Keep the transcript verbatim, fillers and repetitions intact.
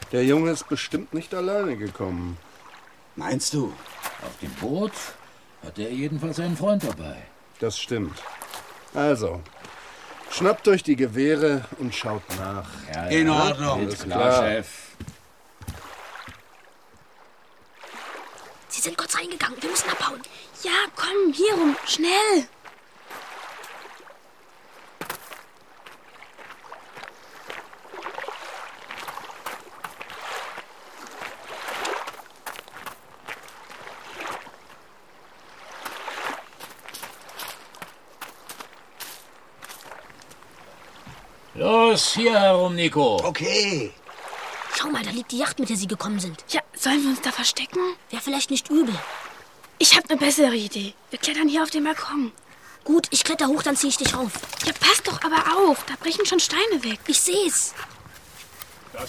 Der Junge ist bestimmt nicht alleine gekommen. Meinst du? Auf dem Boot hatte er jedenfalls einen Freund dabei. Das stimmt. Also, schnappt euch die Gewehre und schaut nach. Ja, In ja. Ordnung. Alles klar, Chef. Sie sind kurz reingegangen. Wir müssen abhauen. Ja, komm, hier rum. Schnell. Los, hier herum, Nico. Okay. Schau mal, da liegt die Yacht, mit der sie gekommen sind. Ja, sollen wir uns da verstecken? Wäre vielleicht nicht übel. Ich habe eine bessere Idee. Wir klettern hier auf den Balkon. Gut, ich kletter hoch, dann ziehe ich dich rauf. Ja, pass doch aber auf. Da brechen schon Steine weg. Ich seh's.